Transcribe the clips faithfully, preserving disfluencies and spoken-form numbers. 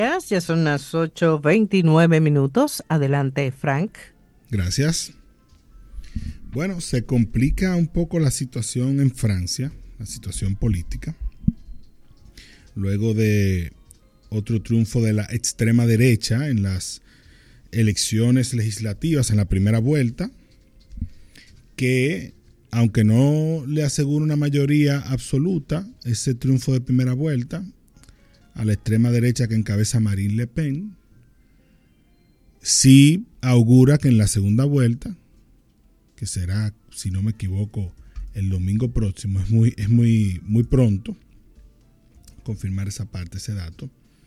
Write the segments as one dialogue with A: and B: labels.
A: Ya son las ocho veintinueve minutos. Adelante, Frank.
B: Gracias. Bueno, se complica un poco la situación en Francia, la situación política, luego de otro triunfo de la extrema derecha en las elecciones legislativas en la primera vuelta, que aunque no le asegura una mayoría absoluta, ese triunfo de primera vuelta a la extrema derecha que encabeza Marine Le Pen, sí augura que en la segunda vuelta, que será, si no me equivoco, el domingo próximo, es muy, es muy, muy pronto confirmar esa parte, ese dato,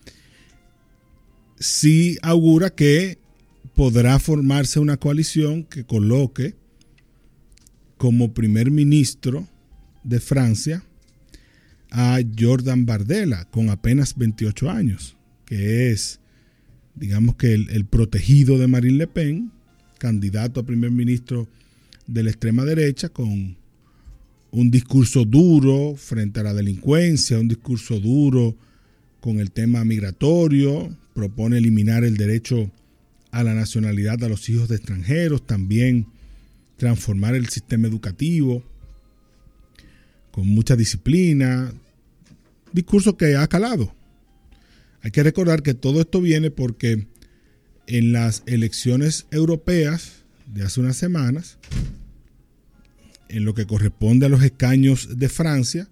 B: sí augura que podrá formarse una coalición que coloque como primer ministro de Francia a Jordan Bardella, con apenas veintiocho años, que es, digamos que el, el protegido de Marine Le Pen, candidato a primer ministro de la extrema derecha, con un discurso duro frente a la delincuencia, un discurso duro con el tema migratorio, propone eliminar el derecho a la nacionalidad a los hijos de extranjeros, también transformar el sistema educativo con mucha disciplina, discurso que ha calado. Hay que recordar que todo esto viene porque en las elecciones europeas de hace unas semanas, en lo que corresponde a los escaños de Francia,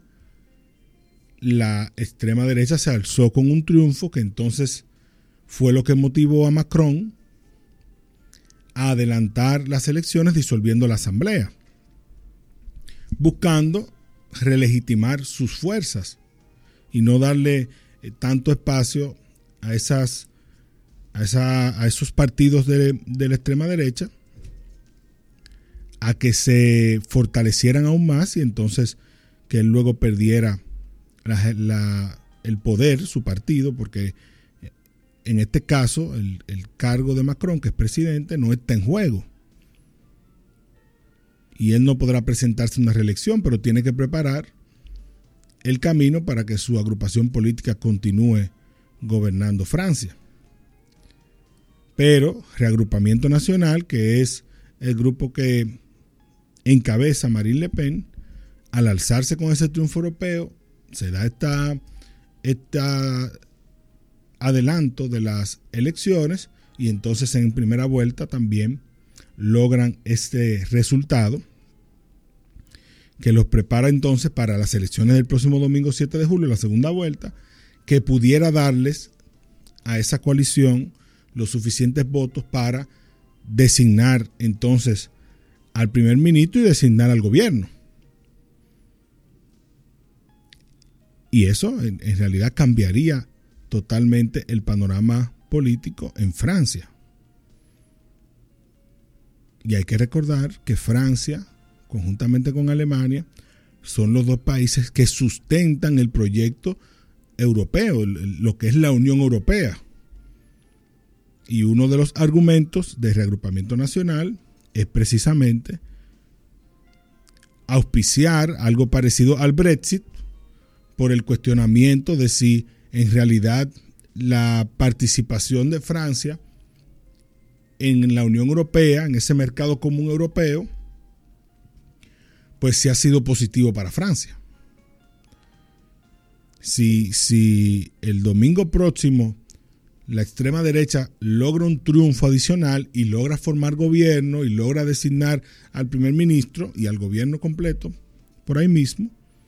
B: la extrema derecha se alzó con un triunfo que entonces fue lo que motivó a Macron a adelantar las elecciones disolviendo la asamblea, buscando relegitimar sus fuerzas y no darle eh, tanto espacio a esas a, esa, a esos partidos de, de la extrema derecha a que se fortalecieran aún más y entonces que él luego perdiera la, la, el poder, su partido, porque en este caso el, el cargo de Macron, que es presidente, no está en juego. Y él no podrá presentarse a una reelección, pero tiene que preparar el camino para que su agrupación política continúe gobernando Francia. Pero Reagrupamiento Nacional, que es el grupo que encabeza Marine Le Pen, al alzarse con ese triunfo europeo, se da esta, esta adelanto de las elecciones y entonces en primera vuelta también logran este resultado que los prepara entonces para las elecciones del próximo domingo siete de julio, la segunda vuelta, que pudiera darles a esa coalición los suficientes votos para designar entonces al primer ministro y designar al gobierno. Y eso en, en realidad cambiaría totalmente el panorama político en Francia. Y hay que recordar que Francia, conjuntamente con Alemania, son los dos países que sustentan el proyecto europeo, lo que es la Unión Europea. Y uno de los argumentos de Reagrupamiento Nacional es precisamente auspiciar algo parecido al Brexit por el cuestionamiento de si en realidad la participación de Francia en la Unión Europea, en ese mercado común europeo, pues sí ha sido positivo para Francia. Si, si el domingo próximo la extrema derecha logra un triunfo adicional y logra formar gobierno y logra designar al primer ministro y al gobierno completo por ahí mismo,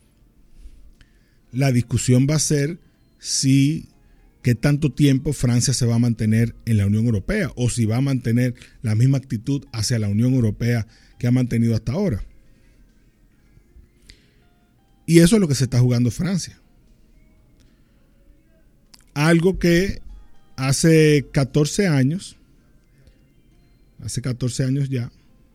B: la discusión va a ser si qué tanto tiempo Francia se va a mantener en la Unión Europea o si va a mantener la misma actitud hacia la Unión Europea que ha mantenido hasta ahora. Y eso es lo que se está jugando Francia. Algo que hace catorce años, hace catorce años ya,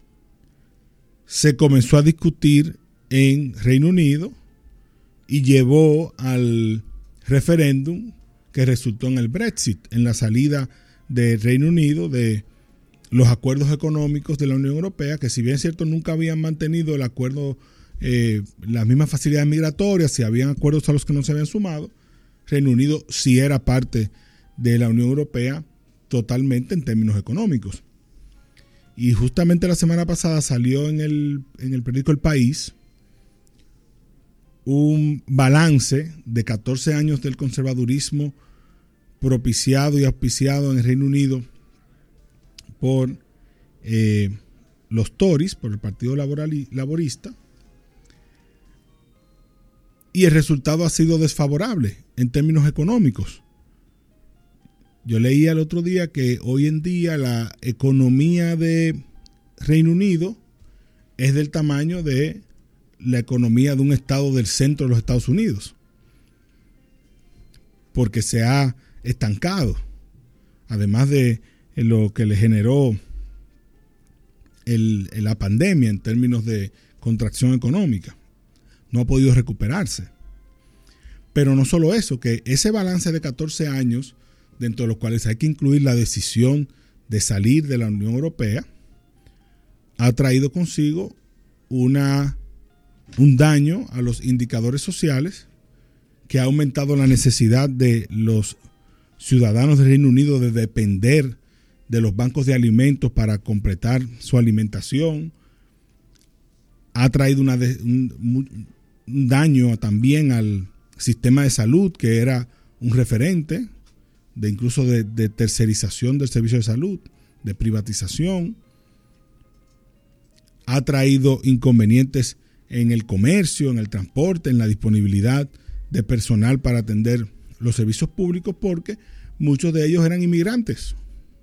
B: se comenzó a discutir en Reino Unido y llevó al referéndum que resultó en el Brexit, en la salida del Reino Unido de los acuerdos económicos de la Unión Europea, que si bien es cierto nunca habían mantenido el acuerdo, eh, las mismas facilidades migratorias, si habían acuerdos a los que no se habían sumado, Reino Unido sí era parte de la Unión Europea totalmente en términos económicos. Y justamente la semana pasada salió en el, en el periódico El País un balance de catorce años del conservadurismo propiciado y auspiciado en el Reino Unido por eh, los Tories, por el Partido Laboral, Laborista, y el resultado ha sido desfavorable en términos económicos. Yo leía el otro día que hoy en día la economía de Reino Unido es del tamaño de la economía de un estado del centro de los Estados Unidos, porque se ha estancado, además de lo que le generó el, la pandemia en términos de contracción económica. No ha podido recuperarse. Pero no solo eso, que ese balance de catorce años, dentro de los cuales hay que incluir la decisión de salir de la Unión Europea, ha traído consigo una, un daño a los indicadores sociales que ha aumentado la necesidad de los ciudadanos del Reino Unido de depender de los bancos de alimentos para completar su alimentación. Ha traído una de, un, un daño también al sistema de salud, que era un referente de incluso de, de tercerización del servicio de salud, de privatización. Ha traído inconvenientes en el comercio, en el transporte, en la disponibilidad de personal para atender los servicios públicos, porque muchos de ellos eran inmigrantes.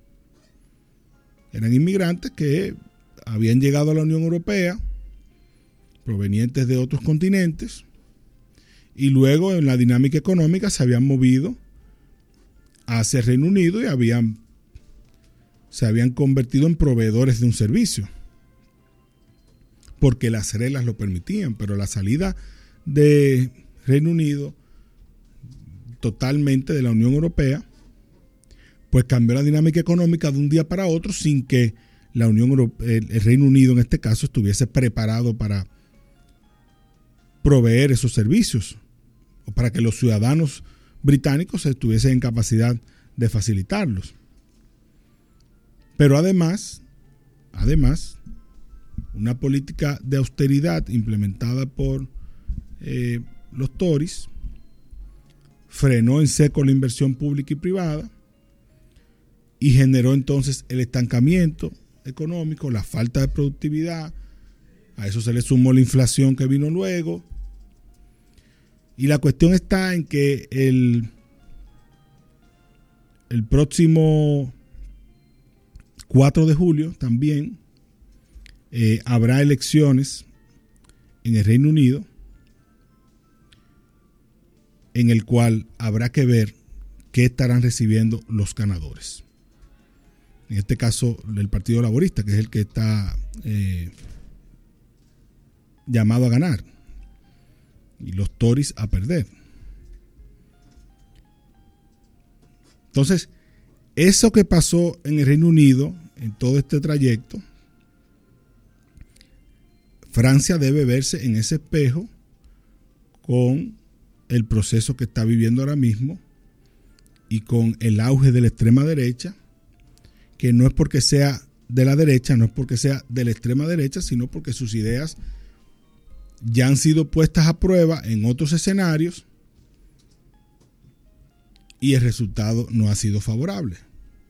B: Eran inmigrantes que habían llegado a la Unión Europea provenientes de otros continentes y luego en la dinámica económica se habían movido hacia el Reino Unido y habían, se habían convertido en proveedores de un servicio porque las reglas lo permitían, pero la salida de Reino Unido totalmente de la Unión Europea pues cambió la dinámica económica de un día para otro sin que la Unión Europea, el, el Reino Unido en este caso estuviese preparado para proveer esos servicios o para que los ciudadanos británicos estuviesen en capacidad de facilitarlos. Pero además, además, una política de austeridad implementada por eh, los Tories frenó en seco la inversión pública y privada y generó entonces el estancamiento económico, la falta de productividad. A eso se le sumó la inflación que vino luego. Y la cuestión está en que el, el próximo cuatro de julio también eh, habrá elecciones en el Reino Unido, en el cual habrá que ver qué estarán recibiendo los ganadores. En este caso, el Partido Laborista, que es el que está eh, llamado a ganar, y los Tories a perder. Entonces, eso que pasó en el Reino Unido, en todo este trayecto, Francia debe verse en ese espejo con el proceso que está viviendo ahora mismo y con el auge de la extrema derecha, que no es porque sea de la derecha, no es porque sea de la extrema derecha, sino porque sus ideas ya han sido puestas a prueba en otros escenarios y el resultado no ha sido favorable.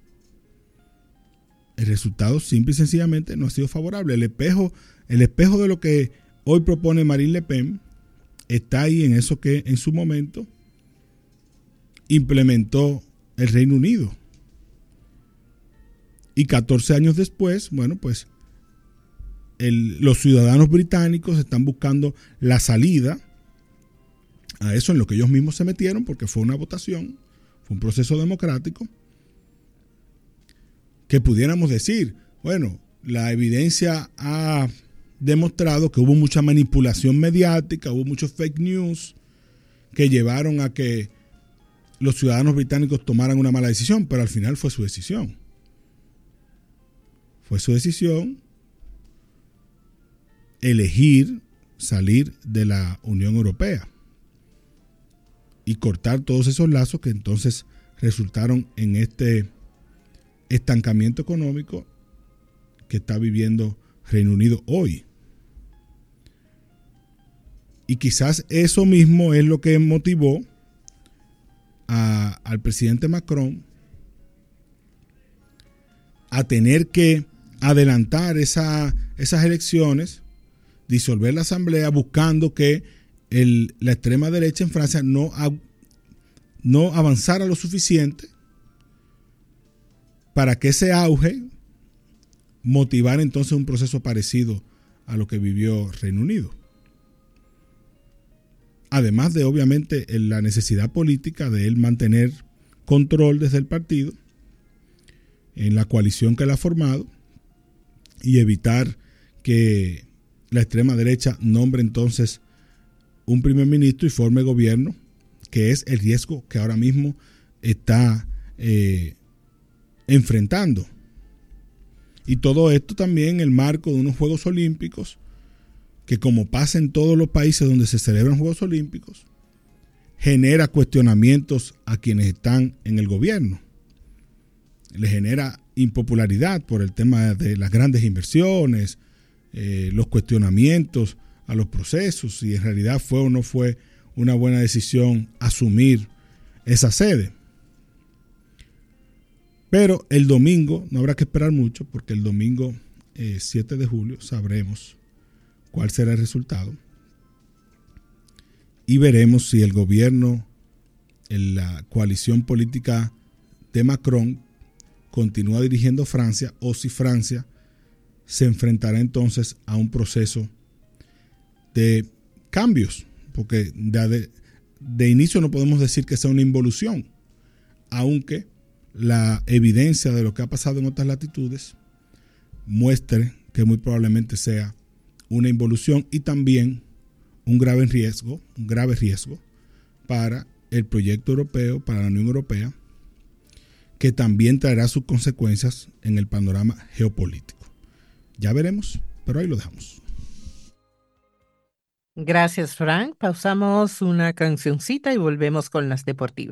B: El resultado simple y sencillamente no ha sido favorable. El espejo, el espejo de lo que hoy propone Marine Le Pen está ahí en eso que en su momento implementó el Reino Unido. Y catorce años después, bueno, pues el, los ciudadanos británicos están buscando la salida a eso en lo que ellos mismos se metieron, porque fue una votación, fue un proceso democrático, que pudiéramos decir, bueno, la evidencia ha demostrado que hubo mucha manipulación mediática, hubo muchos fake news que llevaron a que los ciudadanos británicos tomaran una mala decisión, pero al final fue su decisión. Fue su decisión elegir salir de la Unión Europea y cortar todos esos lazos que entonces resultaron en este estancamiento económico que está viviendo Reino Unido hoy. Y quizás eso mismo es lo que motivó a, al presidente Macron a tener que adelantar esa, esas elecciones, disolver la asamblea, buscando que el, la extrema derecha en Francia no, no avanzara lo suficiente para que ese auge motivara entonces un proceso parecido a lo que vivió Reino Unido. Además de, obviamente, la necesidad política de él mantener control desde el partido en la coalición que él ha formado y evitar que la extrema derecha nombre entonces un primer ministro y forme gobierno, que es el riesgo que ahora mismo está eh, enfrentando. Y todo esto también en el marco de unos Juegos Olímpicos que, como pasa en todos los países donde se celebran Juegos Olímpicos, genera cuestionamientos a quienes están en el gobierno. Le genera impopularidad por el tema de las grandes inversiones, eh, los cuestionamientos a los procesos, si en realidad fue o no fue una buena decisión asumir esa sede. Pero el domingo, no habrá que esperar mucho, porque el domingo eh, siete de julio sabremos cuál será el resultado y veremos si el gobierno, la coalición política de Macron, continúa dirigiendo Francia o si Francia se enfrentará entonces a un proceso de cambios, porque de, de inicio no podemos decir que sea una involución, aunque la evidencia de lo que ha pasado en otras latitudes muestre que muy probablemente sea una involución y también un grave riesgo, un grave riesgo para el proyecto europeo, para la Unión Europea, que también traerá sus consecuencias en el panorama geopolítico. Ya veremos, pero ahí lo dejamos.
A: Gracias, Frank. Pausamos una cancioncita y volvemos con las deportivas.